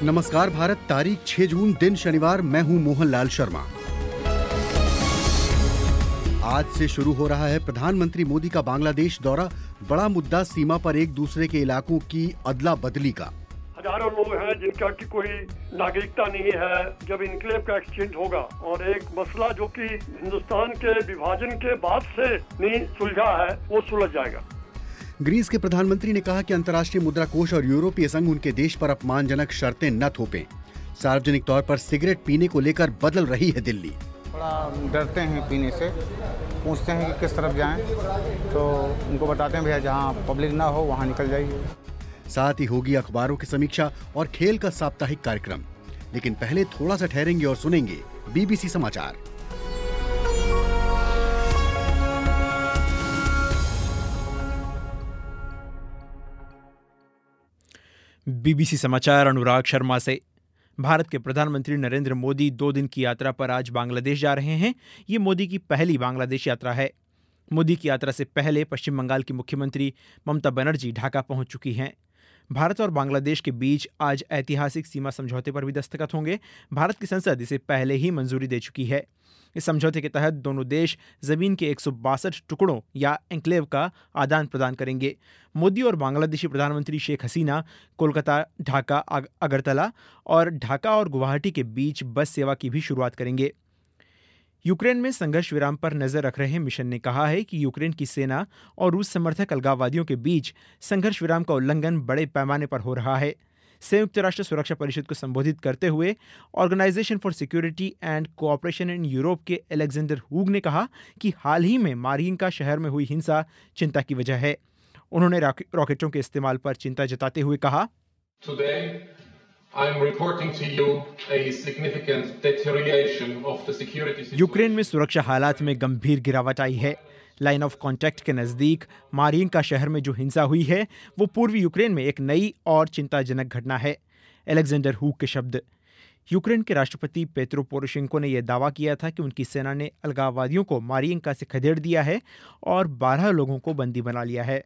नमस्कार भारत, तारीख 6 जून, दिन शनिवार। मैं हूं मोहनलाल शर्मा। आज से शुरू हो रहा है प्रधानमंत्री मोदी का बांग्लादेश दौरा। बड़ा मुद्दा सीमा पर एक दूसरे के इलाकों की अदला बदली का। हजारों लोग हैं जिनका की कोई नागरिकता नहीं है। जब इनक्लेव का एक्सचेंज होगा और एक मसला जो कि हिंदुस्तान के विभाजन के बाद से नहीं सुलझा है, वो सुलझ जाएगा। ग्रीस के प्रधानमंत्री ने कहा कि अंतर्राष्ट्रीय मुद्रा कोष और यूरोपीय संघ उनके देश पर अपमानजनक शर्तें न थोपें। सार्वजनिक तौर पर सिगरेट पीने को लेकर बदल रही है दिल्ली। बड़ा डरते हैं पीने से, पूछते हैं कि किस तरफ जाएं, तो उनको बताते हैं भैया जहां पब्लिक ना हो वहां निकल जाइए। साथ ही होगी अखबारों की समीक्षा और खेल का साप्ताहिक कार्यक्रम। लेकिन पहले थोड़ा सा ठहरेंगे और सुनेंगे बीबीसी समाचार। बीबीसी समाचार अनुराग शर्मा से। भारत के प्रधानमंत्री नरेंद्र मोदी 2 दिन की यात्रा पर आज बांग्लादेश जा रहे हैं। ये मोदी की पहली बांग्लादेश यात्रा है। मोदी की यात्रा से पहले पश्चिम बंगाल की मुख्यमंत्री ममता बनर्जी ढाका पहुंच चुकी हैं। भारत और बांग्लादेश के बीच आज ऐतिहासिक सीमा समझौते पर भी दस्तखत होंगे। भारत की संसद इसे पहले ही मंजूरी दे चुकी है। इस समझौते के तहत दोनों देश जमीन के 162 टुकड़ों या एन्क्लेव का आदान प्रदान करेंगे। मोदी और बांग्लादेशी प्रधानमंत्री शेख हसीना कोलकाता, ढाका, अगरतला और ढाका और गुवाहाटी के बीच बस सेवा की भी शुरुआत करेंगे। यूक्रेन में संघर्ष विराम पर नजर रख रहे मिशन ने कहा है कि यूक्रेन की सेना और रूस समर्थक अलगाववादियों के बीच संघर्ष विराम का उल्लंघन बड़े पैमाने पर हो रहा है। संयुक्त राष्ट्र सुरक्षा परिषद को संबोधित करते हुए Organization for Security and Co-operation in Europe के अलेक्जेंडर हुग ने कहा कि हाल ही में मारियिंका शहर में हुई हिंसा चिंता की वजह है। उन्होंने रॉकेटों के इस्तेमाल पर चिंता जताते हुए कहा, यूक्रेन में सुरक्षा हालात में गंभीर गिरावट आई है। लाइन ऑफ कॉन्टैक्ट के नजदीक मारियिंका शहर में जो हिंसा हुई है वो पूर्वी यूक्रेन में एक नई और चिंताजनक घटना है। अलेक्जेंडर हुग के शब्द। यूक्रेन के राष्ट्रपति पेत्रो पोरोशेंको ने यह दावा किया था कि उनकी सेना ने अलगाववादियों को मारियिंका से खदेड़ दिया है और 12 लोगों को बंदी बना लिया है।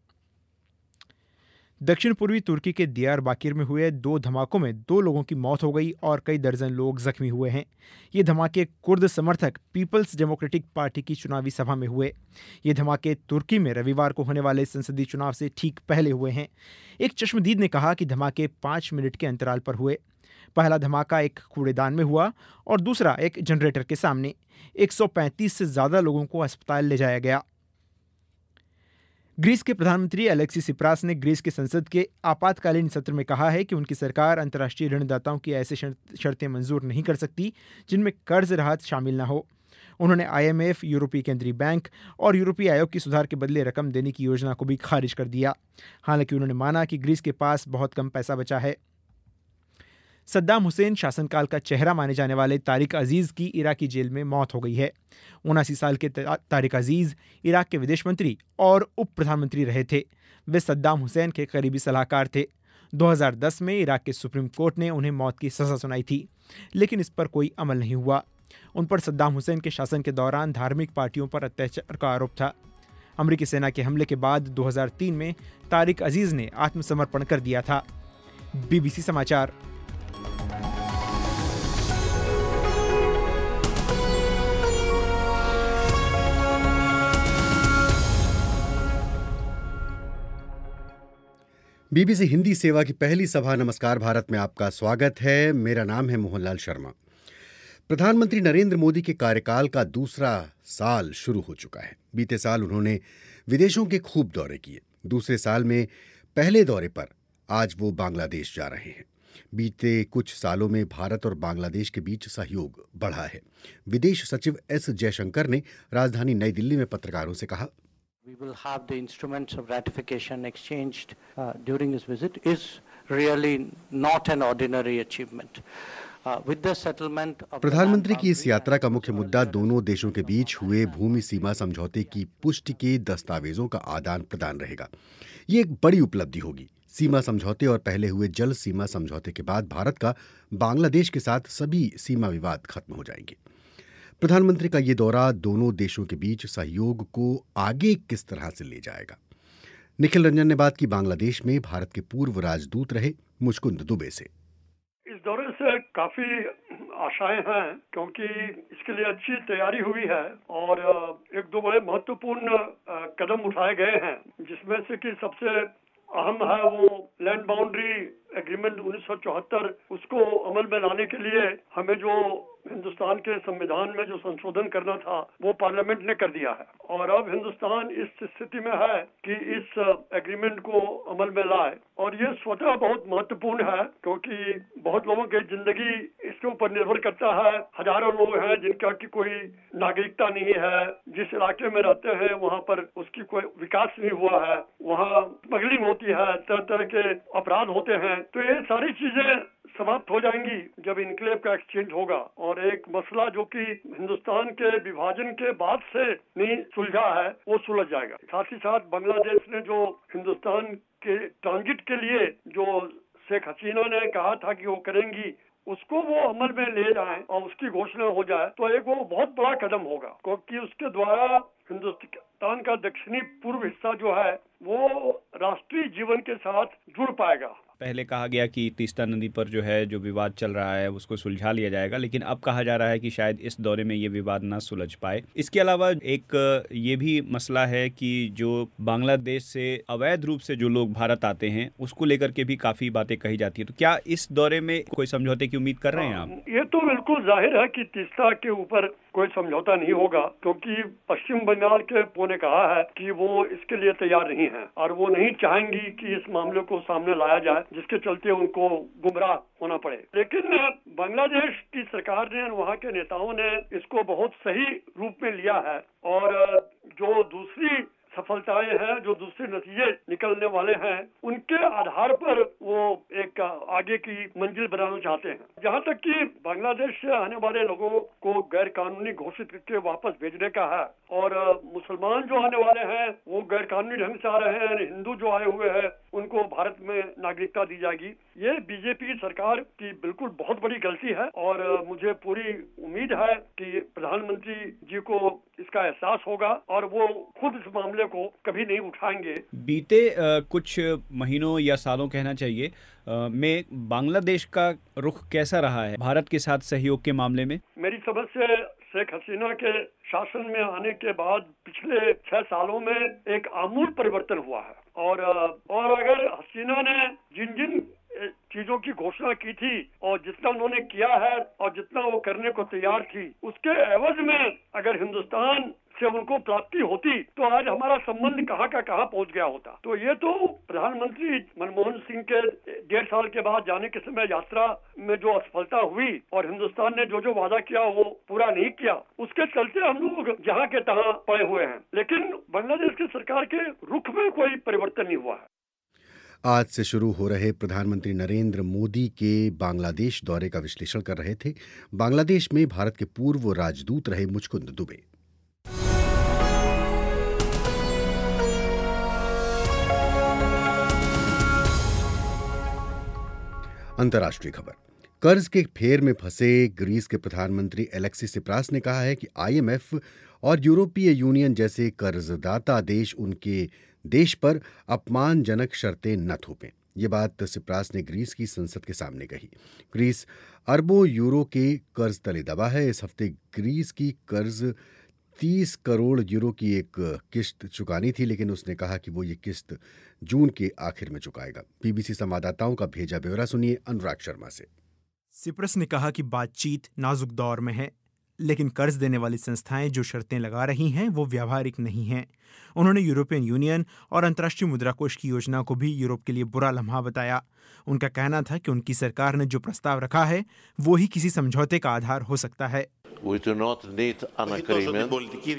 दक्षिण पूर्वी तुर्की के दियारबाकिर में हुए 2 धमाकों में 2 लोगों की मौत हो गई और कई दर्जन लोग जख्मी हुए हैं। ये धमाके कुर्द समर्थक पीपल्स डेमोक्रेटिक पार्टी की चुनावी सभा में हुए। ये धमाके तुर्की में रविवार को होने वाले संसदीय चुनाव से ठीक पहले हुए हैं। एक चश्मदीद ने कहा कि धमाके 5 मिनट के अंतराल पर हुए। पहला धमाका एक कूड़ेदान में हुआ और दूसरा एक जनरेटर के सामने। 135 से ज्यादा लोगों को अस्पताल ले जाया गया। ग्रीस के प्रधानमंत्री अलेक्सिस सिप्रास ने ग्रीस के संसद के आपातकालीन सत्र में कहा है कि उनकी सरकार अंतर्राष्ट्रीय ऋणदाताओं की ऐसी शर्तें मंजूर नहीं कर सकती जिनमें कर्ज राहत शामिल न हो। उन्होंने IMF, यूरोपीय केंद्रीय बैंक और यूरोपीय आयोग की सुधार के बदले रकम देने की योजना को भी खारिज कर दिया। हालांकि उन्होंने माना कि ग्रीस के पास बहुत कम पैसा बचा है। सद्दाम हुसैन शासनकाल का चेहरा माने जाने वाले तारिक अजीज की इराकी जेल में मौत हो गई है। 79 साल के तारिक अजीज इराक के विदेश मंत्री और उप प्रधानमंत्री रहे थे। वे सद्दाम हुसैन के करीबी सलाहकार थे। 2010 में इराक के सुप्रीम कोर्ट ने उन्हें मौत की सजा सुनाई थी, लेकिन इस पर कोई अमल नहीं हुआ। उन पर सद्दाम हुसैन के शासन के दौरान धार्मिक पार्टियों पर अत्याचार का आरोप था। अमेरिकी सेना के हमले के बाद 2003 में तारिक अजीज ने आत्मसमर्पण कर दिया था। बीबीसी समाचार। बीबीसी हिंदी सेवा की पहली सभा नमस्कार भारत में आपका स्वागत है। मेरा नाम है मोहनलाल शर्मा। प्रधानमंत्री नरेंद्र मोदी के कार्यकाल का दूसरा साल शुरू हो चुका है। बीते साल उन्होंने विदेशों के खूब दौरे किए। दूसरे साल में पहले दौरे पर आज वो बांग्लादेश जा रहे हैं। बीते कुछ सालों में भारत और बांग्लादेश के बीच सहयोग बढ़ा है। विदेश सचिव S जयशंकर ने राजधानी नई दिल्ली में पत्रकारों से कहा, We will have the instruments of ratification exchanged during his visit is really not an ordinary achievement. With the settlement of प्रधानमंत्री की इस यात्रा का मुख्य मुद्दा दोनों देशों के बीच हुए भूमि सीमा समझौते की पुष्टि के दस्तावेजों का आदान प्रदान रहेगा। ये एक बड़ी उपलब्धि होगी। सीमा समझौते और पहले हुए जल सीमा समझौते के बाद भारत का बांग्लादेश के साथ सभी सीमा विवाद खत्म हो जाएंगे। प्रधानमंत्री का ये दौरा दोनों देशों के बीच सहयोग को आगे किस तरह से ले जाएगा। निखिल रंजन ने बात की बांग्लादेश में भारत के पूर्व राजदूत रहे मुचकुंद दुबे से। काफी आशाएं हैं, क्योंकि इसके लिए अच्छी तैयारी हुई है और एक दो बड़े महत्वपूर्ण कदम उठाए गए हैं, जिसमें से कि सबसे अहम है वो लैंड बाउंड्री एग्रीमेंट 1974। उसको अमल में लाने के लिए हमें जो हिंदुस्तान के संविधान में जो संशोधन करना था वो पार्लियामेंट ने कर दिया है और अब हिंदुस्तान इस स्थिति में है कि इस एग्रीमेंट को अमल में लाए। और ये स्वतः बहुत महत्वपूर्ण है, क्योंकि बहुत लोगों की जिंदगी इसके ऊपर निर्भर करता है। हजारों लोग हैं जिनका की कोई नागरिकता नहीं है, जिस इलाके में रहते हैं वहाँ पर उसकी कोई विकास नहीं हुआ है, वहाँ स्मगलिंग होती है, तरह तरह के अपराध होते हैं। तो ये सारी चीजें समाप्त हो जाएंगी जब इनक्लेव का एक्सचेंज होगा और एक मसला जो कि हिंदुस्तान के विभाजन के बाद से नहीं सुलझा है वो सुलझ जाएगा। साथ ही साथ बांग्लादेश ने जो हिंदुस्तान के ट्रांजिट के लिए जो शेख हसीना ने कहा था कि वो करेंगी, उसको वो अमल में ले जाएं और उसकी घोषणा हो जाए तो एक वो बहुत बड़ा कदम होगा, क्योंकि उसके द्वारा हिंदुस्तान का दक्षिणी पूर्व हिस्सा जो है वो राष्ट्रीय जीवन के साथ जुड़ पाएगा। पहले कहा गया कि तीस्ता नदी पर जो है जो विवाद चल रहा है उसको सुलझा लिया जाएगा, लेकिन अब कहा जा रहा है कि शायद इस दौरे में ये विवाद ना सुलझ पाए। इसके अलावा एक ये भी मसला है कि जो बांग्लादेश से अवैध रूप से जो लोग भारत आते हैं उसको लेकर के भी काफी बातें कही जाती है। तो क्या इस दौरे में कोई समझौते की उम्मीद कर रहे हैं आप? ये तो बिल्कुल जाहिर है कि तीस्ता के ऊपर कोई समझौता नहीं होगा, क्योंकि पश्चिम बंगाल के पो ने कहा है कि वो इसके लिए तैयार नहीं है और वो नहीं चाहेंगी कि इस मामले को सामने लाया जाए, जिसके चलते उनको गुमराह होना पड़े। लेकिन बांग्लादेश की सरकार ने, वहाँ के नेताओं ने इसको बहुत सही रूप में लिया है और जो दूसरी सफलताएं हैं, जो दूसरे नतीजे निकलने वाले हैं, उनके आधार पर वो एक आगे की मंजिल बनाना चाहते हैं। जहाँ तक कि बांग्लादेश से आने वाले लोगों को गैर कानूनी घोषित करके वापस भेजने का है और मुसलमान जो आने वाले हैं वो गैर कानूनी ढंग से आ रहे हैं, हिंदू जो आए हुए हैं उनको भारत में नागरिकता दी जाएगी। ये बीजेपी सरकार की बिल्कुल बहुत बड़ी गलती है और मुझे पूरी उम्मीद है कि प्रधानमंत्री जी को इसका एहसास होगा और वो खुद इस मामले को कभी नहीं उठाएंगे। बीते कुछ महीनों या सालों कहना चाहिए में बांग्लादेश का रुख कैसा रहा है भारत के साथ सहयोग के मामले में? मेरी समझ से शेख हसीना के शासन में आने के बाद पिछले 6 सालों में एक आमूल परिवर्तन हुआ है और अगर हसीना ने जिन जिन चीजों की घोषणा की थी और जितना उन्होंने किया है और जितना वो करने को तैयार थी, उसके एवज में अगर हिंदुस्तान से उनको प्राप्ति होती तो आज हमारा संबंध कहाँ का कहाँ पहुँच गया होता। तो ये तो प्रधानमंत्री मनमोहन सिंह के 1.5 साल के बाद जाने के समय यात्रा में जो असफलता हुई और हिंदुस्तान ने जो जो वादा किया वो पूरा नहीं किया, उसके चलते हम लोग जहाँ के तहाँ पड़े हुए हैं। लेकिन बांग्लादेश की सरकार के रुख में कोई परिवर्तन नहीं हुआ है। आज से शुरू हो रहे प्रधानमंत्री नरेंद्र मोदी के बांग्लादेश दौरे का विश्लेषण कर रहे थे बांग्लादेश में भारत के पूर्व राजदूत रहे मुचकुंद दुबे। अंतर्राष्ट्रीय खबर। कर्ज के फेर में फंसे ग्रीस के प्रधानमंत्री एलेक्सिस सिप्रास ने कहा है कि आईएमएफ और यूरोपीय यूनियन जैसे कर्जदाता देश उनके देश पर अपमानजनक शर्तें न थोपें। ये बात सिप्रास ने ग्रीस की संसद के सामने कही। ग्रीस अरबों यूरो के कर्ज तले दबा है। इस हफ्ते ग्रीस की कर्ज 30 करोड़ यूरो की एक किस्त चुकानी थी, लेकिन उसने कहा कि वो ये किस्त जून के आखिर में चुकाएगा। बीबीसी संवाददाताओं का भेजा ब्यौरा सुनिए अनुराग शर्मा से। सिप्रस ने कहा कि बातचीत नाजुक दौर में है, लेकिन कर्ज देने वाली संस्थाएं जो शर्तें लगा रही हैं वो व्यावहारिक नहीं हैं। उन्होंने यूरोपियन यूनियन और अंतर्राष्ट्रीय मुद्रा कोष की योजना को भी यूरोप के लिए बुरा लम्हा बताया। उनका कहना था कि उनकी सरकार ने जो प्रस्ताव रखा है वो ही किसी समझौते का आधार हो सकता है। We do not need an agreement.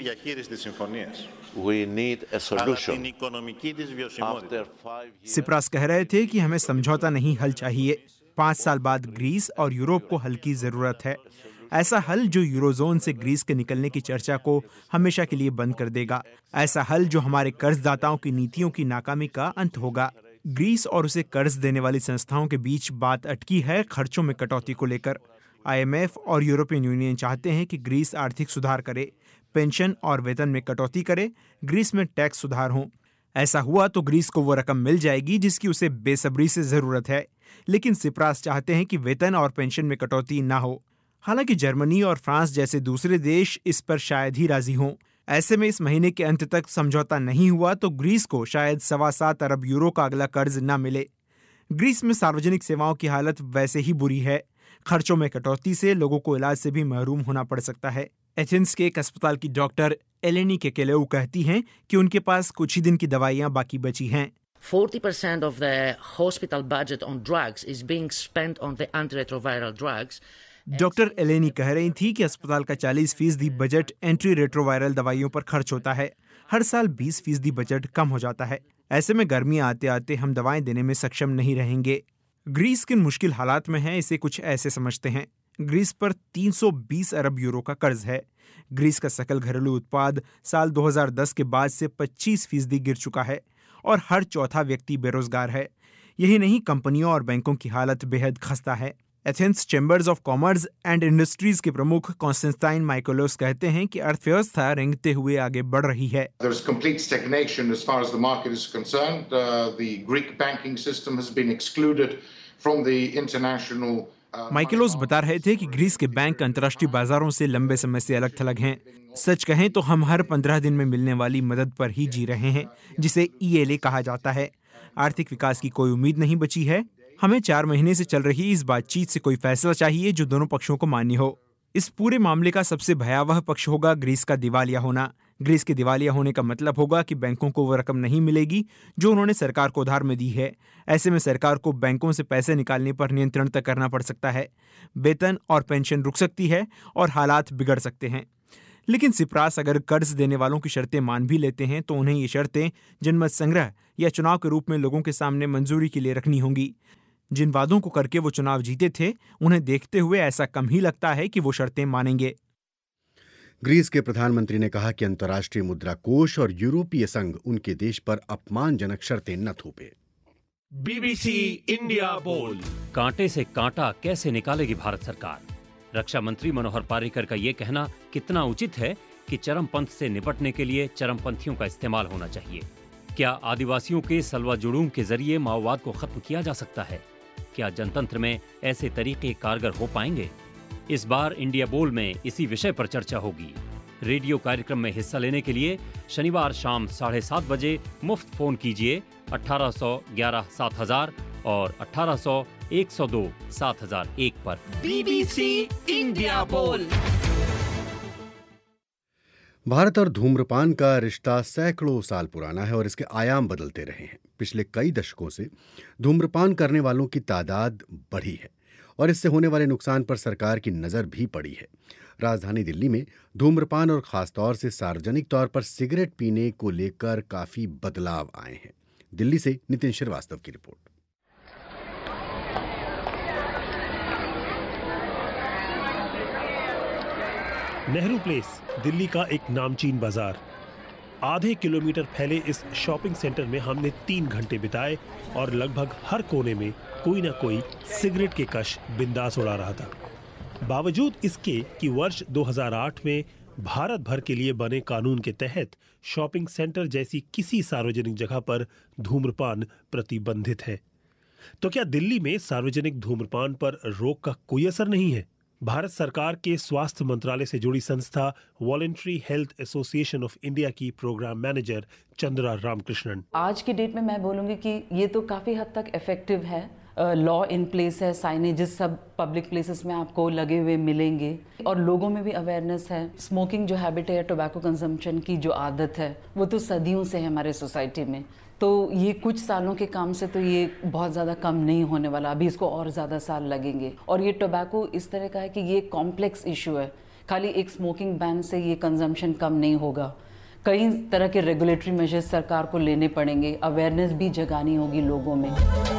We need a solution. After 5 years. Tsipras कह रहे थे कि हमें समझौता नहीं, हल चाहिए। 5 साल बाद ग्रीस और यूरोप को हल की जरूरत है। ऐसा हल जो यूरोजोन से ग्रीस के निकलने की चर्चा को हमेशा के लिए बंद कर देगा। ऐसा हल जो हमारे कर्जदाताओं की नीतियों की नाकामी का अंत होगा। ग्रीस और उसे कर्ज देने वाली संस्थाओं के बीच बात अटकी है खर्चों में कटौती को लेकर। आईएमएफ और यूरोपियन यूनियन चाहते हैं कि ग्रीस आर्थिक सुधार करे, पेंशन और वेतन में कटौती करे, ग्रीस में टैक्स सुधार हो। ऐसा हुआ तो ग्रीस को वो रकम मिल जाएगी जिसकी उसे बेसब्री से जरूरत है। लेकिन सिप्रास चाहते हैं कि वेतन और पेंशन में कटौती ना हो। हालांकि जर्मनी और फ्रांस जैसे दूसरे देश इस पर शायद ही राजी हों। ऐसे में इस महीने के अंत तक समझौता नहीं हुआ तो ग्रीस को शायद 7.25 अरब यूरो का अगला कर्ज न मिले। ग्रीस में सार्वजनिक सेवाओं की हालत वैसे ही बुरी है। खर्चों में कटौती से लोगों को इलाज से भी महरूम होना पड़ सकता है। एथेंस के एक अस्पताल की डॉक्टर एलेनी केकेलेउ कहती हैं कि उनके पास कुछ ही दिन की दवाइयां बाकी बची हैं। 40% of the hospital budget on drugs is being spent on the antiretroviral drugs. Doctor Eleni कह रही थी कि अस्पताल का 40% बजट एंटी रेट्रोवायरल दवाइयों पर खर्च होता है। हर साल 20% बजट कम हो जाता है। ऐसे में गर्मियां आते आते हम दवाएं देने में सक्षम नहीं रहेंगे। ग्रीस किन मुश्किल हालात में है इसे कुछ ऐसे समझते हैं। ग्रीस पर 320 अरब यूरो का कर्ज है। ग्रीस का सकल घरेलू उत्पाद साल 2010 के बाद से 25% गिर चुका है और हर चौथा व्यक्ति बेरोजगार है। यही नहीं, कंपनियों और बैंकों की हालत बेहद खस्ता है। Athens Chambers of Commerce and Industries के प्रमुख कॉन्स्टेंटाइन माइकोलोस कहते हैं कि अर्थव्यवस्था रेंगते हुए आगे बढ़ रही है। There is complete stagnation as far as the market is concerned. The Greek banking system has been excluded from the international. माइकोलोस बता रहे थे कि ग्रीस के बैंक अंतर्राष्ट्रीय बाजारों से लंबे समय से अलग थलग हैं। सच कहें तो हम हर 15 दिन में मिलने वाली मदद पर ही जी रहे हैं, जिसे ELA कहा जाता है। आर्थिक विकास की कोई उम्मीद नहीं बची है। हमें 4 महीने से चल रही इस बातचीत से कोई फैसला चाहिए जो दोनों पक्षों को मान्य हो। इस पूरे मामले का सबसे भयावह पक्ष होगा ग्रीस का दिवालिया होना। ग्रीस के दिवालिया होने का मतलब होगा कि बैंकों को वो रकम नहीं मिलेगी जो उन्होंने सरकार को उधार में दी है। ऐसे में सरकार को बैंकों से पैसे निकालने पर नियंत्रण तक करना पड़ सकता है। वेतन और पेंशन रुक सकती है और हालात बिगड़ सकते हैं। लेकिन सिप्रास अगर कर्ज देने वालों की शर्तें मान भी लेते हैं तो उन्हें ये शर्तें जनमत संग्रह या चुनाव के रूप में लोगों के सामने मंजूरी के लिए रखनी होंगी। जिन वादों को करके वो चुनाव जीते थे, उन्हें देखते हुए ऐसा कम ही लगता है कि वो शर्तें मानेंगे। ग्रीस के प्रधानमंत्री ने कहा कि अंतर्राष्ट्रीय मुद्रा कोष और यूरोपीय संघ उनके देश पर अपमानजनक शर्तें न थोपे। BBC इंडिया बोल। कांटे से कांटा कैसे निकालेगी भारत सरकार? रक्षा मंत्री मनोहर पार्रिकर का ये कहना कितना उचित है कि चरमपंथ से निपटने के लिए चरमपंथियों का इस्तेमाल होना चाहिए। क्या आदिवासियों के सलवा जुड़ूम के जरिए माओवाद को खत्म किया जा सकता है? क्या जनतंत्र में ऐसे तरीके कारगर हो पाएंगे? इस बार इंडिया बोल में इसी विषय पर चर्चा होगी। रेडियो कार्यक्रम में हिस्सा लेने के लिए शनिवार शाम 7:30 बजे मुफ्त फोन कीजिए 1800-11-7000 और 1800-102-7001 पर। BBC इंडिया बोल। भारत और धूम्रपान का रिश्ता सैकड़ों साल पुराना है और इसके आयाम बदलते रहे हैं। पिछले कई दशकों से धूम्रपान करने वालों की तादाद बढ़ी है और इससे होने वाले नुकसान पर सरकार की नज़र भी पड़ी है। राजधानी दिल्ली में धूम्रपान और खासतौर से सार्वजनिक तौर पर सिगरेट पीने को लेकर काफी बदलाव आए हैं। दिल्ली से नितिन श्रीवास्तव की रिपोर्ट। नेहरू प्लेस, दिल्ली का एक नामचीन बाजार। आधे किलोमीटर फैले इस शॉपिंग सेंटर में हमने 3 घंटे बिताए और लगभग हर कोने में कोई ना कोई सिगरेट के कश बिंदास उड़ा रहा था। बावजूद इसके कि वर्ष 2008 में भारत भर के लिए बने कानून के तहत शॉपिंग सेंटर जैसी किसी सार्वजनिक जगह पर धूम्रपान प्रतिबंधित है, तो क्या दिल्ली में सार्वजनिक धूम्रपान पर रोक का कोई असर नहीं है? भारत सरकार के स्वास्थ्य मंत्रालय से जुड़ी संस्था Voluntary Health Association of India की प्रोग्राम मैनेजर चंद्रा रामकृष्णन। आज की डेट में मैं बोलूँगी कि ये तो काफ़ी हद तक इफेक्टिव है। लॉ इन प्लेस है, साइनेजेस सब पब्लिक प्लेसेस में आपको लगे हुए मिलेंगे और लोगों में भी अवेयरनेस है। स्मोकिंग जो हैबिट है, टोबैको कंजम्पशन की जो आदत है, वो तो सदियों से है हमारे सोसाइटी में। तो ये कुछ सालों के काम से तो ये बहुत ज़्यादा कम नहीं होने वाला, अभी इसको और ज़्यादा साल लगेंगे। और ये टोबैको इस तरह का है कि ये कॉम्प्लेक्स इशू है, खाली एक स्मोकिंग बैन से ये कंजम्पशन कम नहीं होगा। कई तरह के रेगुलेटरी मेजर्स सरकार को लेने पड़ेंगे, अवेयरनेस भी जगानी होगी लोगों में।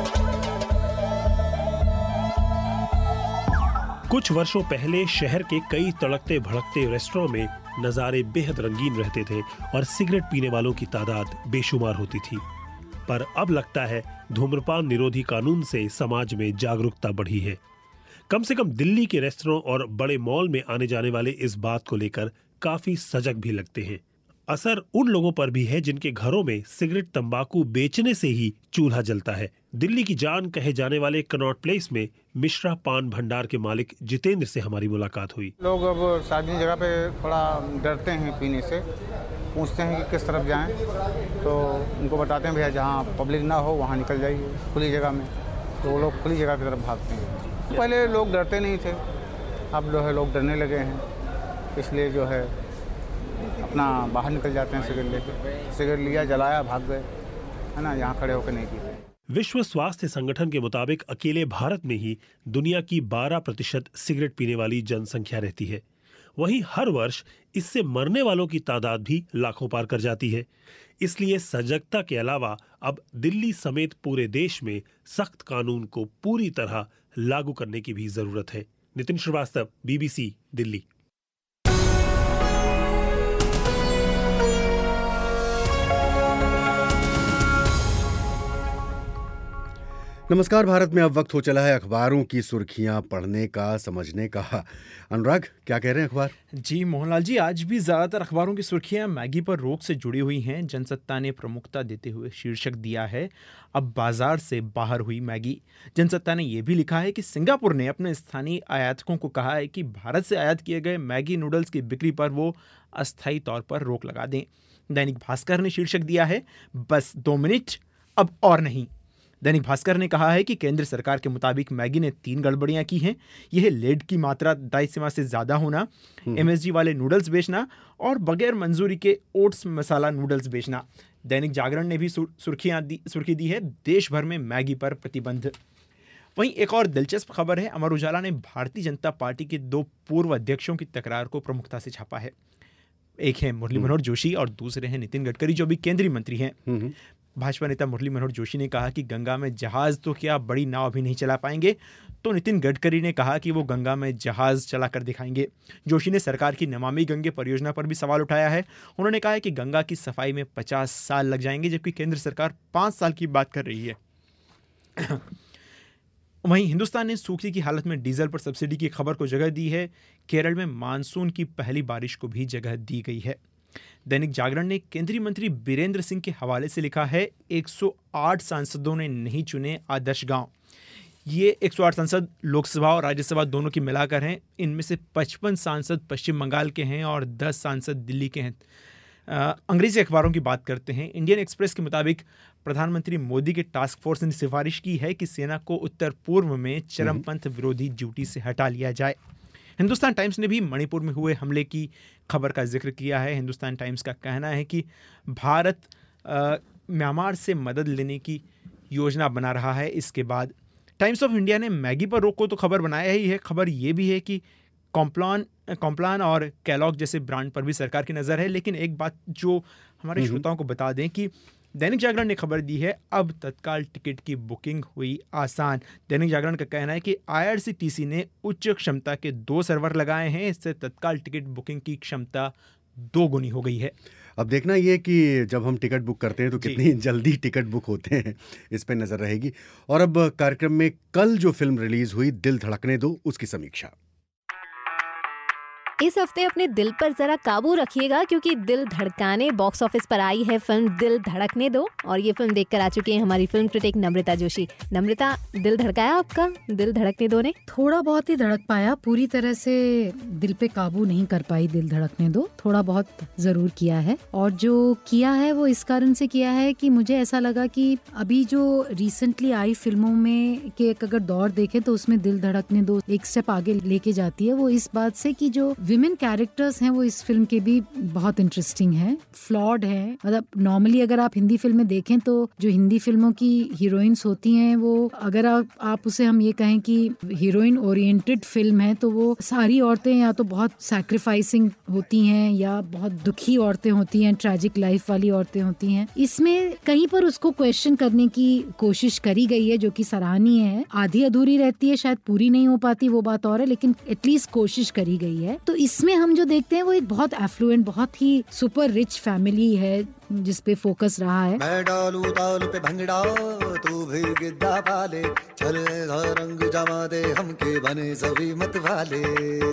कुछ वर्षों पहले शहर के कई तड़कते भड़कते रेस्टोरेंट में नज़ारे बेहद रंगीन रहते थे और सिगरेट पीने वालों की तादाद बेशुमार होती थी। पर अब लगता है धूम्रपान निरोधी कानून से समाज में जागरूकता बढ़ी है। कम से कम दिल्ली के रेस्टोरेंट और बड़े मॉल में आने जाने वाले इस बात को लेकर काफी सजग भी लगते हैं। असर उन लोगों पर भी है जिनके घरों में सिगरेट तंबाकू बेचने से ही चूल्हा जलता है। दिल्ली की जान कहे जाने वाले कनॉट प्लेस में मिश्रा पान भंडार के मालिक जितेंद्र से हमारी मुलाकात हुई। लोग अब सार्वजनिक जगह पे थोड़ा डरते हैं पीने से, पूछते हैं कि किस तरफ जाएं, तो उनको बताते हैं भैया जहाँ पब्लिक ना हो वहाँ निकल जाइए खुली जगह में, तो वो लोग खुली जगह की तरफ भागते हैं। पहले लोग डरते नहीं थे, अब जो है लोग डरने लगे हैं, इसलिए जो है अपना बाहर निकल जाते हैं सिगरेट लेके। सिगरेट लिया, जलाया, भाग गए, है ना, यहाँ खड़े होकर नहीं पीते। विश्व स्वास्थ्य संगठन के मुताबिक अकेले भारत में ही दुनिया की 12% सिगरेट पीने वाली जनसंख्या रहती है। वहीं हर वर्ष इससे मरने वालों की तादाद भी लाखों पार कर जाती है। इसलिए सजगता के अलावा अब दिल्ली समेत पूरे देश में सख्त कानून को पूरी तरह लागू करने की भी जरूरत है। नितिन श्रीवास्तव, BBC, दिल्ली। नमस्कार। भारत में अब वक्त हो चला है अखबारों की सुर्खियां पढ़ने का, समझने का। अनुराग, क्या कह रहे हैं अखबार? जी मोहनलाल जी, आज भी ज़्यादातर अखबारों की सुर्खियां मैगी पर रोक से जुड़ी हुई हैं। जनसत्ता ने प्रमुखता देते हुए शीर्षक दिया है, अब बाजार से बाहर हुई मैगी। जनसत्ता ने यह भी लिखा है कि सिंगापुर ने अपने स्थानीय आयातकों को कहा है कि भारत से आयात किए गए मैगी नूडल्स की बिक्री पर वो अस्थायी तौर पर रोक लगा दें। दैनिक भास्कर ने शीर्षक दिया है, बस 2 मिनट, अब और नहीं। दैनिक भास्कर ने कहा है कि केंद्र सरकार के मुताबिक मैगी ने 3 गड़बड़ियां की हैं। यह लेड की मात्रा तय सीमा से ज़्यादा होना, MSG वाले नूडल्स बेचना और बगैर मंजूरी के ओट्स मसाला नूडल्स बेचना। दैनिक जागरण ने भी सुर्खी दी है, देश भर में मैगी पर प्रतिबंध। वहीं एक और दिलचस्प खबर है, अमर उजाला ने भारतीय जनता पार्टी के 2 पूर्व अध्यक्षों की तकरार को प्रमुखता से छापा है। एक है मुरली मनोहर जोशी और दूसरे हैं नितिन गडकरी, जो भी केंद्रीय मंत्री हैं। भाजपा नेता मुरली मनोहर जोशी ने कहा कि गंगा में जहाज तो क्या बड़ी नाव भी नहीं चला पाएंगे, तो नितिन गडकरी ने कहा कि वो गंगा में जहाज चलाकर दिखाएंगे। जोशी ने सरकार की नमामि गंगे परियोजना पर भी सवाल उठाया है। उन्होंने कहा है कि गंगा की सफाई में 50 साल लग जाएंगे, जबकि केंद्र सरकार 5 साल की बात कर रही है। वहीं हिंदुस्तान ने सूखे की हालत में डीजल पर सब्सिडी की खबर को जगह दी है। केरल में मानसून की पहली बारिश को भी जगह दी गई है। दैनिक जागरण ने केंद्रीय मंत्री बीरेंद्र सिंह के हवाले से लिखा है, 108 सांसदों ने नहीं चुने आदर्श गांव। ये 108 सांसद लोकसभा और राज्यसभा दोनों की मिलाकर हैं। इनमें से 55 सांसद पश्चिम बंगाल के हैं और 10 सांसद दिल्ली के हैं। अंग्रेजी अखबारों की बात करते हैं। इंडियन एक्सप्रेस के मुताबिक प्रधानमंत्री मोदी के टास्क फोर्स ने सिफारिश की है कि सेना को उत्तर पूर्व में चरमपंथ विरोधी ड्यूटी से हटा लिया जाए। हिंदुस्तान टाइम्स ने भी मणिपुर में हुए हमले की खबर का जिक्र किया है। हिंदुस्तान टाइम्स का कहना है कि भारत म्यांमार से मदद लेने की योजना बना रहा है। इसके बाद टाइम्स ऑफ इंडिया ने मैगी पर रोक को तो खबर बनाया ही है। खबर ये भी है कि कॉम्प्लान और कैलॉग जैसे ब्रांड पर भी सरकार की नज़र है। लेकिन एक बात जो हमारे श्रोताओं को बता दें कि दैनिक जागरण ने खबर दी है, अब तत्काल टिकट की बुकिंग हुई आसान। दैनिक जागरण का कहना है कि IRCTC ने उच्च क्षमता के 2 सर्वर लगाए हैं। इससे तत्काल टिकट बुकिंग की क्षमता 2 गुनी हो गई है। अब देखना ये कि जब हम टिकट बुक करते हैं तो कितनी जल्दी टिकट बुक होते हैं, इस पर नज़र रहेगी। और अब कार्यक्रम में कल जो फिल्म रिलीज हुई, दिल धड़कने दो, उसकी समीक्षा। इस हफ्ते अपने दिल पर जरा काबू रखिएगा, क्योंकि दिल धड़काने बॉक्स ऑफिस पर आई है फिल्म दिल धड़कने दो। और ये फिल्म देखकर आ चुकी है हमारी फिल्म क्रिटिक नम्रता जोशी। नम्रता, दिल धड़काया आपका दिल धड़कने दो ने? थोड़ा बहुत ही धड़क पाया, पूरी तरह से दिल पे काबू नहीं कर पाई दिल धड़कने दो। थोड़ा बहुत जरूर किया है, और जो किया है वो इस कारण से किया है कि मुझे ऐसा लगा कि अभी जो रिसेंटली आई फिल्मों में के अगर दौर देखें तो उसमें दिल धड़कने दो एक स्टेप आगे लेके जाती है। वो इस बात से कि जो विमेन कैरेक्टर्स हैं वो इस फिल्म के भी बहुत इंटरेस्टिंग हैं, फ्लॉड हैं। मतलब नॉर्मली अगर आप हिंदी फिल्में देखें तो जो हिंदी फिल्मों की हीरोइंस होती हैं वो, अगर आप उसे हम ये कहें कि हीरोइन ओरिएंटेड फिल्म है, तो वो सारी औरतें या तो बहुत सैक्रिफाइसिंग होती हैं या बहुत दुखी औरतें होती हैं, ट्रैजिक लाइफ वाली औरतें होती हैं। इसमें कहीं पर उसको क्वेश्चन करने की कोशिश करी गई है, जो कि सराहनीय है। आधी अधूरी रहती है, शायद पूरी नहीं हो पाती, वो बात और है, लेकिन एटलीस्ट कोशिश करी गई है। तो इसमें हम जो देखते हैं वो एक बहुत एफ्लुएंट, बहुत ही सुपर रिच फैमिली है जिसपे फोकस रहा है। मैं डालू ताल पे भंगड़ा तू भी गिद्दा पाले, चले रंग जमा दे हमके बने सभी मत वाले।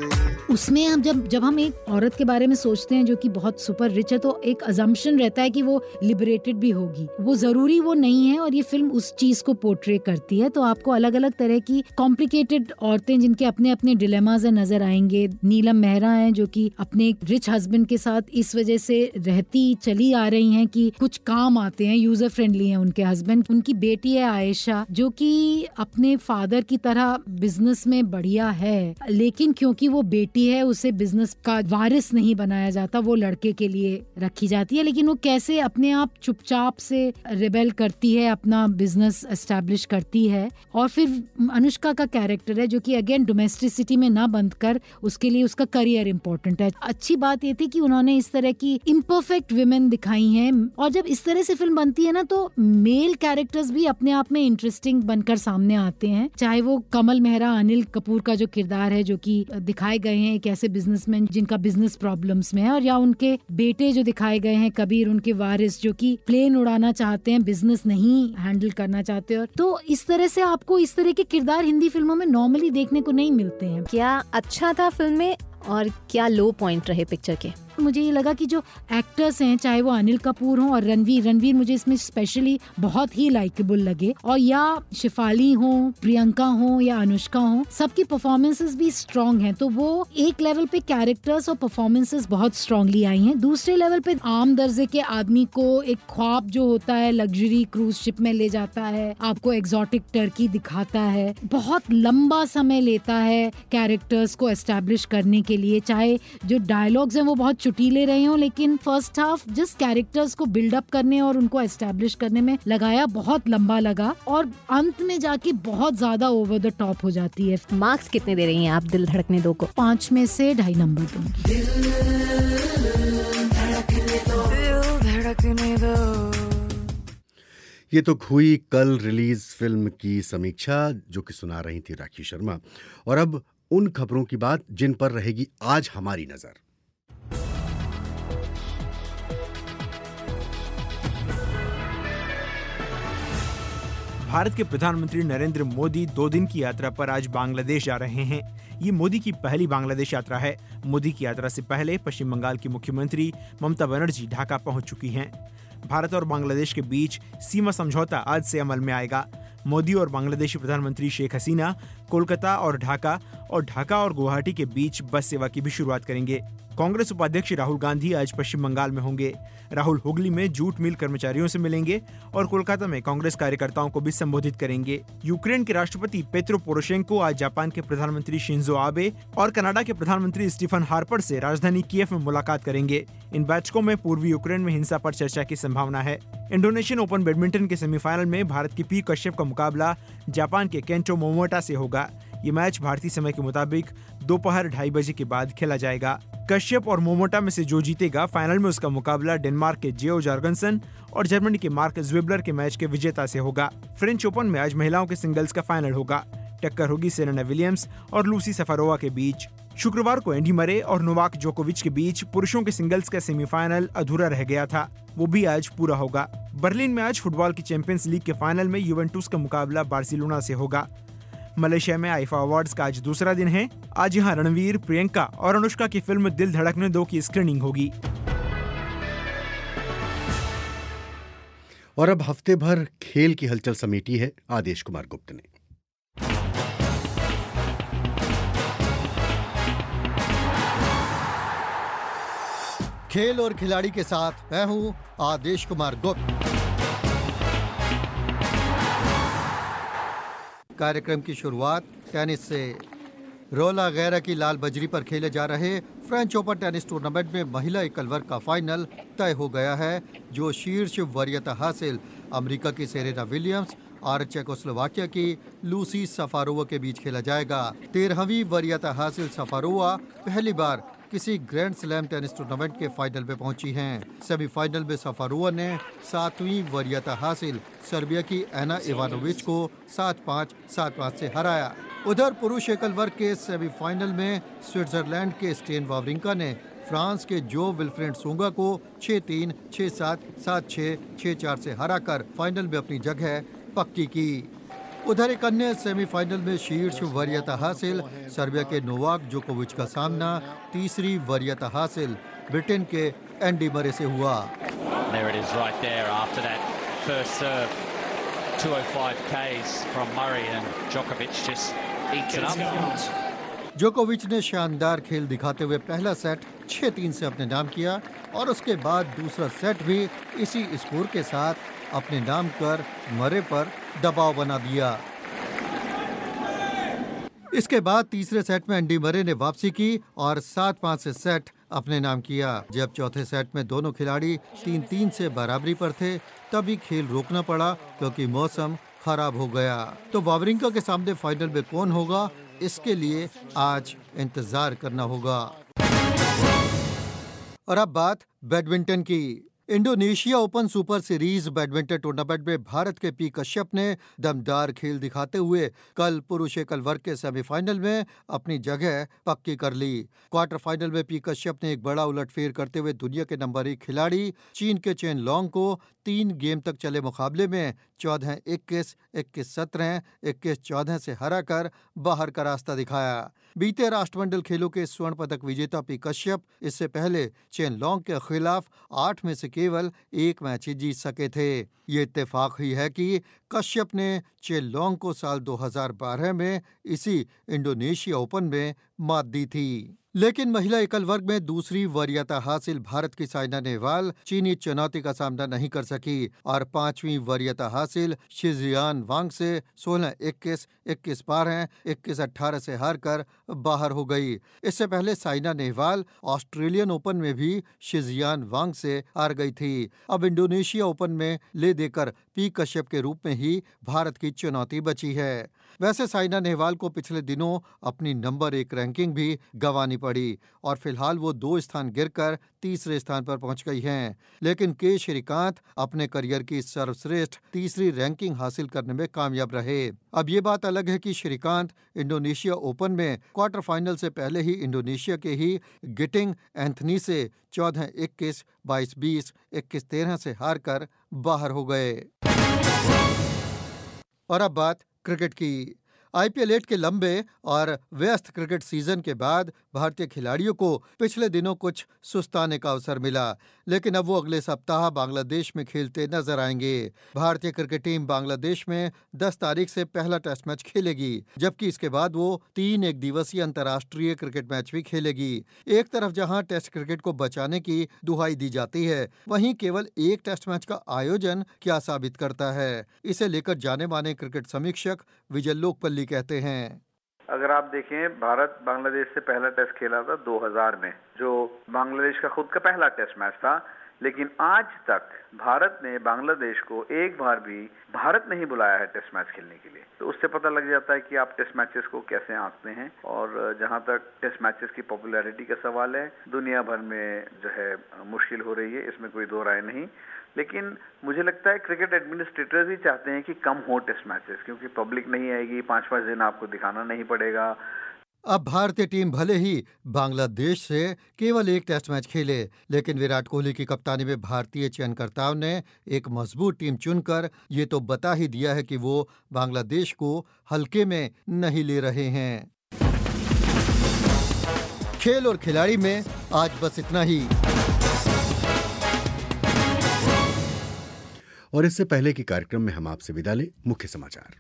उसमें हम जब हम एक औरत के बारे में सोचते हैं जो कि बहुत सुपर रिच है, तो एक अजम्पशन रहता है कि वो लिबरेटेड भी होगी। वो जरूरी वो नहीं है, और ये फिल्म उस चीज को पोर्ट्रे करती है। तो आपको अलग अलग तरह की कॉम्प्लिकेटेड औरतें जिनके अपने अपने डिलेमाज नजर आएंगे। नीलम मेहरा हैं जो कि अपने एक रिच हस्बैंड के साथ इस वजह से रहती चली आ रही हैं कि कुछ काम आते हैं, यूजर फ्रेंडली हैं उनके हस्बैंड। उनकी बेटी है आयशा जो कि अपने फादर की तरह बिजनेस में बढ़िया है, लेकिन क्योंकि वो बेटी है उसे बिजनेस का वारिस नहीं बनाया जाता, वो लड़के के लिए रखी जाती है। लेकिन वो कैसे अपने आप चुपचाप से रिबेल करती है, अपना बिजनेस एस्टैब्लिश करती है। और फिर अनुष्का का कैरेक्टर है जो कि अगेन डोमेस्टिसिटी में ना बंद कर उसके लिए उसका करियर इम्पोर्टेंट है। अच्छी बात ये थी कि उन्होंने इस तरह की इम्परफेक्ट विमेन दिखाई हैं, और जब इस तरह से फिल्म बनती है ना तो मेल कैरेक्टर्स भी अपने आप में इंटरेस्टिंग बनकर सामने आते हैं। चाहे वो कमल मेहरा, अनिल कपूर का जो किरदार है जो कि दिखाए गए हैं एक ऐसे बिजनेसमैन जिनका बिजनेस प्रॉब्लम्स में है, और या उनके बेटे जो दिखाए गए हैं कबीर, उनके वारिस जो कि प्लेन उड़ाना चाहते हैं, बिजनेस नहीं हैंडल करना चाहते। और तो इस तरह से आपको इस तरह के किरदार हिंदी फिल्मों में नॉर्मली देखने को नहीं मिलते हैं। क्या अच्छा था फिल्म में और क्या लो पॉइंट रहे पिक्चर के? मुझे ये लगा कि जो एक्टर्स हैं, चाहे वो अनिल कपूर हो और रणवीर मुझे इसमें स्पेशली बहुत ही लाइकेबल लगे, और या शिफाली हो, प्रियंका हो या अनुष्का हो, सबकी परफॉर्मेंसेस भी स्ट्रॉन्ग हैं। तो वो एक लेवल पे कैरेक्टर्स और परफॉर्मेंसेस बहुत स्ट्रॉन्गली आई हैं। दूसरे लेवल पे आम दर्जे के आदमी को एक ख्वाब जो होता है लग्जरी क्रूज शिप में ले जाता है, आपको एग्जॉटिक टर्की दिखाता है, बहुत लंबा समय लेता है कैरेक्टर्स को एस्टैब्लिश करने के लिए। चाहे जो डायलॉग्स हैं वो बहुत चुटीले रहे हों, लेकिन फर्स्ट हाफ जिस कैरेक्टर्स को बिल्डअप करने और उनको एस्टैब्लिश करने में लगाया बहुत लंबा लगा, और अंत में जाके बहुत ज्यादा ओवर द टॉप हो जाती है। मार्क्स कितने दे रही हैं आप दिल धड़कने दो को? 5 में से 2.5 नंबर दूंगी। ये तो हुई कल रिलीज फिल्म की समीक्षा जो कि सुना रही थी राखी शर्मा। और अब उन खबरों की बात जिन पर रहेगी आज हमारी नजर। भारत के प्रधानमंत्री नरेंद्र मोदी 2 दिन की यात्रा पर आज बांग्लादेश जा रहे हैं। ये मोदी की पहली बांग्लादेश यात्रा है। मोदी की यात्रा से पहले पश्चिम बंगाल की मुख्यमंत्री ममता बनर्जी ढाका पहुंच चुकी हैं। भारत और बांग्लादेश के बीच सीमा समझौता आज से अमल में आएगा। मोदी और बांग्लादेशी प्रधानमंत्री शेख हसीना कोलकाता और ढाका और गुवाहाटी के बीच बस सेवा की भी शुरुआत करेंगे। कांग्रेस उपाध्यक्ष राहुल गांधी आज पश्चिम बंगाल में होंगे। राहुल हुगली में जूट मिल कर्मचारियों से मिलेंगे और कोलकाता में कांग्रेस कार्यकर्ताओं को भी संबोधित करेंगे। यूक्रेन के राष्ट्रपति पेत्रो पोरोशेंको आज जापान के प्रधानमंत्री शिंजो आबे और कनाडा के प्रधानमंत्री स्टीफन हार्पर से राजधानी कीव में मुलाकात करेंगे। इन बैठकों में पूर्वी यूक्रेन में हिंसा पर चर्चा की संभावना है। इंडोनेशियन ओपन बैडमिंटन के सेमीफाइनल में भारत की पी कश्यप का मुकाबला जापान के केंटो मोमोटा से होगा। ये मैच भारतीय समय के मुताबिक दोपहर 2:30 बजे के बाद खेला जाएगा। कश्यप और मोमोटा में से जो जीतेगा फाइनल में उसका मुकाबला डेनमार्क के जियो जार्गनसन और जर्मनी के मार्क ज्विबलर के मैच के विजेता से होगा। फ्रेंच ओपन में आज महिलाओं के सिंगल्स का फाइनल होगा। टक्कर होगी सेरेना विलियम्स और लूसी सफारोवा के बीच। शुक्रवार को एंडी मरे और नोवाक जोकोविच के बीच पुरुषों के सिंगल्स का सेमीफाइनल अधूरा रह गया था, वो भी आज पूरा होगा। बर्लिन में आज फुटबॉल की चैंपियंस लीग के फाइनल में यूवेंटुस का मुकाबला बार्सिलोना से होगा। मलेशिया में आईफा अवार्ड्स का आज दूसरा दिन है। आज यहाँ रणवीर, प्रियंका और अनुष्का की फिल्म दिल धड़कने दो की स्क्रीनिंग होगी। और अब हफ्ते भर खेल की हलचल समेटी है आदेश कुमार गुप्त ने। खेल और खिलाड़ी के साथ मैं हूं आदेश कुमार गुप्त। कार्यक्रम की शुरुआत टेनिस से। रोला गैरा की लाल बजरी पर खेले जा रहे फ्रेंच ओपन टेनिस टूर्नामेंट में महिला एकल वर्ग का फाइनल तय हो गया है, जो शीर्ष वरीयता हासिल अमेरिका की सेरेना विलियम्स और चेकोस्लोवाकिया की लूसी सफारोवा के बीच खेला जाएगा। 13वीं वरीयता हासिल सफारोवा पहली बार किसी ग्रैंड स्लैम टेनिस टूर्नामेंट के फाइनल में पहुंची हैं। सेमीफाइनल में सफारोवा ने 7वीं वरीयता हासिल सर्बिया की एना इवानोविच को 7-5, 7-5 से हराया। उधर पुरुष एकल वर्ग के सेमीफाइनल में स्विट्जरलैंड के स्टेन वावरिंका ने फ्रांस के जो विल्फ्रेड सोंगा को 6-3, 6-7, 7-6, 6-4 से हराकर फाइनल में अपनी जगह पक्की की। उधर एक अन्य सेमीफाइनल में शीर्ष वरीयता हासिल सर्बिया के नोवाक जोकोविच का सामना तीसरी वरीयता हासिल ब्रिटेन के एंडी मरे से हुआ। There it is right there after that first serve. 205 Ks from Murray and Djokovic just eats it up. जोकोविच ने शानदार खेल दिखाते हुए पहला सेट 6-3 से अपने नाम किया और उसके बाद दूसरा सेट भी इसी स्कोर के साथ अपने नाम कर मरे पर दबाव बना दिया। इसके बाद तीसरे सेट में एंडी मरे ने वापसी की और 7-5 से सेट अपने नाम किया। जब चौथे सेट में दोनों खिलाड़ी 3-3 से बराबरी पर थे तभी खेल रोकना पड़ा क्योंकि मौसम खराब हो गया। तो वावरिंका के सामने फाइनल में कौन होगा, इसके लिए आज इंतजार करना होगा। और अब बात बैडमिंटन की। Indonesia open super series badminton tournament में भारत के पी कश्यप ने दमदार खेल दिखाते हुए कल पुरुष एकल वर्ग के सेमीफाइनल में अपनी जगह पक्की कर ली। क्वार्टर फाइनल में पी कश्यप ने एक बड़ा उलटफेर करते हुए दुनिया के नंबर 1 खिलाड़ी चीन के चेन लॉन्ग को 3 गेम तक चले मुकाबले में 14-21, 21-17, 21-14 से हराकर बाहर का रास्ता दिखाया। बीते राष्ट्रमंडल खेलों के स्वर्ण पदक विजेता पी कश्यप इससे पहले चेन लॉन्ग के खिलाफ 8 में से केवल 1 मैच ही जीत सके थे। ये इत्तेफाक ही है कि कश्यप ने चेन लॉन्ग को साल 2012 में इसी इंडोनेशिया ओपन में मात दी थी। लेकिन महिला एकल वर्ग में दूसरी वरीयता हासिल भारत की साइना नेहवाल चीनी चुनौती का सामना नहीं कर सकी और 5वीं वरीयता हासिल शिजियान वांग से 16-21, 21-12, 21-18 से हारकर बाहर हो गई। इससे पहले साइना नेहवाल ऑस्ट्रेलियन ओपन में भी शिजियान वांग से हार गई थी। अब इंडोनेशिया ओपन में ले देकर पी कश्यप के रूप में ही भारत की चुनौती बची है। वैसे साइना नेहवाल को पिछले दिनों अपनी नंबर 1 रैंकिंग भी गंवानी पड़ी और फिलहाल वो 2 स्थान गिरकर तीसरे स्थान पर पहुंच गई हैं। लेकिन के श्रीकांत अपने करियर की सर्वश्रेष्ठ तीसरी रैंकिंग हासिल करने में कामयाब रहे। अब ये बात अलग है कि श्रीकांत इंडोनेशिया ओपन में क्वार्टर फाइनल से पहले ही इंडोनेशिया के ही गिटिंग एंथनी से 14-21, 22-20, 21-13 से हारकर बाहर हो गए। और अब बात क्रिकेट की। IPL 8 के लंबे और व्यस्त क्रिकेट सीजन के बाद भारतीय खिलाड़ियों को पिछले दिनों कुछ सुस्ताने का अवसर मिला, लेकिन अब वो अगले सप्ताह बांग्लादेश में खेलते नजर आएंगे। भारतीय क्रिकेट टीम बांग्लादेश में 10 तारीख से पहला टेस्ट मैच खेलेगी, जबकि इसके बाद वो 3 एक दिवसीय अंतर्राष्ट्रीय क्रिकेट मैच भी खेलेगी। एक तरफ जहां टेस्ट क्रिकेट को बचाने की दुहाई दी जाती है, वहीं केवल एक टेस्ट मैच का आयोजन क्या साबित करता है, इसे लेकर जाने माने क्रिकेट समीक्षक विजय लोकपल्ली कहते हैं। अगर आप देखें, भारत बांग्लादेश से पहला टेस्ट खेला था 2000 में, जो बांग्लादेश का खुद का पहला टेस्ट मैच था। लेकिन आज तक भारत ने बांग्लादेश को एक बार भी भारत नहीं बुलाया है टेस्ट मैच खेलने के लिए। तो उससे पता लग जाता है कि आप टेस्ट मैचेस को कैसे आंकते हैं। और जहां तक टेस्ट मैचेस की पॉपुलैरिटी का सवाल है, दुनिया भर में जो है मुश्किल हो रही है, इसमें कोई दो राय नहीं। लेकिन मुझे लगता है क्रिकेट एडमिनिस्ट्रेटर्स ही चाहते हैं कि कम हो टेस्ट मैचेस, क्योंकि पब्लिक नहीं आएगी, 5-5 दिन आपको दिखाना नहीं पड़ेगा। अब भारतीय टीम भले ही बांग्लादेश से केवल एक टेस्ट मैच खेले, लेकिन विराट कोहली की कप्तानी में भारतीय चयनकर्ताओं ने एक मजबूत टीम चुनकर ये तो बता ही दिया है कि वो बांग्लादेश को हल्के में नहीं ले रहे हैं। खेल और खिलाड़ी में आज बस इतना ही। और इससे पहले के कार्यक्रम में हम आपसे विदा लें, मुख्य समाचार।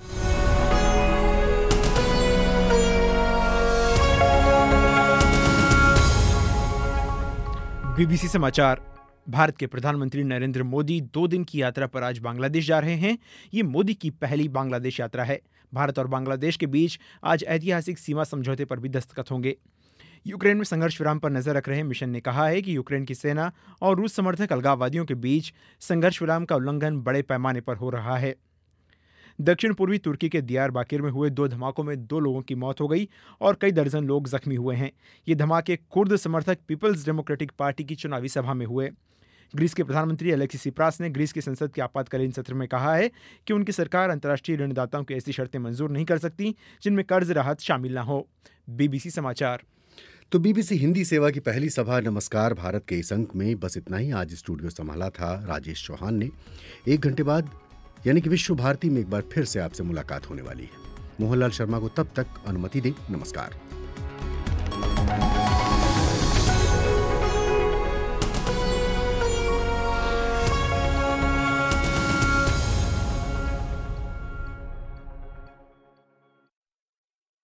बीबीसी समाचार। भारत के प्रधानमंत्री नरेंद्र मोदी 2 दिन की यात्रा पर आज बांग्लादेश जा रहे हैं। ये मोदी की पहली बांग्लादेश यात्रा है। भारत और बांग्लादेश के बीच आज ऐतिहासिक सीमा समझौते पर भी दस्तखत होंगे। यूक्रेन में संघर्ष विराम पर नजर रख रहे मिशन ने कहा है कि यूक्रेन की सेना और रूस समर्थक अलगाववादियों के बीच संघर्ष विराम का उल्लंघन बड़े पैमाने पर हो रहा है। दक्षिण पूर्वी तुर्की के दियारबाकिर में हुए 2 धमाकों में 2 लोगों की मौत हो गई और कई दर्जन लोग जख्मी हुए हैं। ये धमाके कुर्द समर्थक पीपल्स डेमोक्रेटिक पार्टी की चुनावी सभा में हुए। ग्रीस के प्रधानमंत्री अलेक्सिस सिप्रास ने ग्रीस की संसद के आपातकालीन सत्र में कहा है कि उनकी सरकार अंतर्राष्ट्रीय ऋणदाताओं की ऐसी शर्तें मंजूर नहीं कर सकती जिनमें कर्ज राहत शामिल न हो। बीबीसी समाचार। तो बीबीसी हिंदी सेवा की पहली सभा नमस्कार भारत के इस अंक में बस इतना ही। आज स्टूडियो संभाला था राजेश चौहान ने। 1 घंटे बाद यानी कि विश्व भारती में एक बार फिर से आपसे मुलाकात होने वाली है। मोहनलाल शर्मा को तब तक अनुमति दें। नमस्कार।